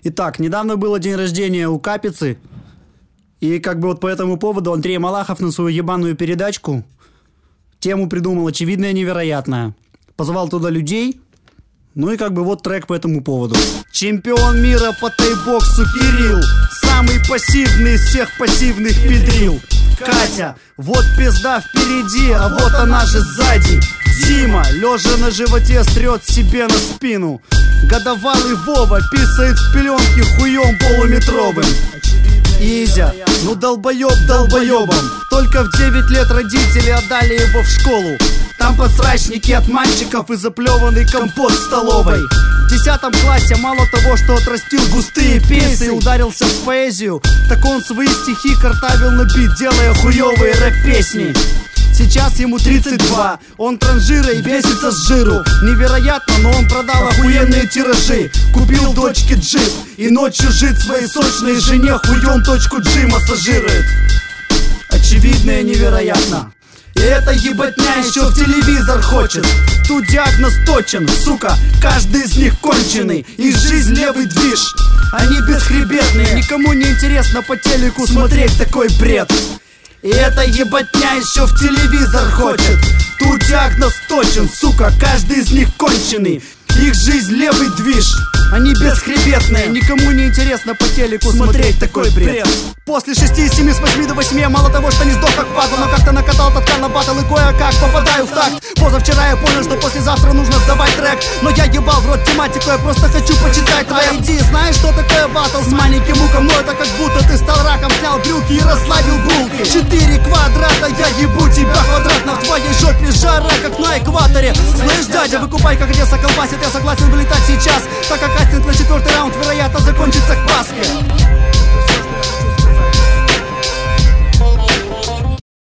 Итак, недавно было день рождения у Капицы. И как бы вот по этому поводу Андрей Малахов на свою ебаную передачку тему придумал очевидное невероятное. Позвал туда людей. Ну и как бы вот трек по этому поводу. Чемпион мира по тайбоксу Кирилл, самый пассивный из всех пассивных педрил. Катя, вот пизда впереди, а вот она же сзади. Дима, лежа на животе, стрет себе на спину. Годовалый Вова писает в пеленке хуем полуметровым. Изя, ну долбоеб долбоебом. Только в 9 лет родители отдали его в школу. Там подсрачники от мальчиков и заплеванный компот в столовой. В 10 классе мало того, что отрастил густые пейсы и ударился в поэзию, так он свои стихи картавил на бит, делая хуевые рэп-песни. Сейчас ему 32, он транжира и бесится с жиру. Невероятно, но он продал охуенные тиражи. Купил дочке джип и ночью жит своей сочной жене хуем точку G массажирует. Очевидно и невероятно. И эта ебатня еще в телевизор хочет. Тут диагноз точен, сука, каждый из них конченый. Их жизнь левый движ, они бесхребетные. Никому не интересно по телеку смотреть такой бред. И эта ебатня еще в телевизор хочет. Тут диагноз точен, сука, каждый из них конченый. Их жизнь левый движ, они бесхребетные. Никому не интересно по телеку смотреть такой бред. После 6, 7, с 8 до 8 мало того, что не сдох как падал, но как-то накатал таткан на батл и кое-как попадаю в такт. Позавчера я понял, что послезавтра нужно сдавать трек, но я ебал в рот тематику, я просто хочу почитать твои идеи. Знаешь, что такое батл с маленьким муком? Но это как будто ты стал раком, снял брюки и расслабил булки. 4 квадрата, я ебу тебя квадратно. В твоей жопе жара, как на экваторе. Слышь, дядя, выкупай, как Одесса колбасит. Я согласен вылетать сейчас, так как кастинг на 4-й раунд, вероятно, закончится к Пасхе.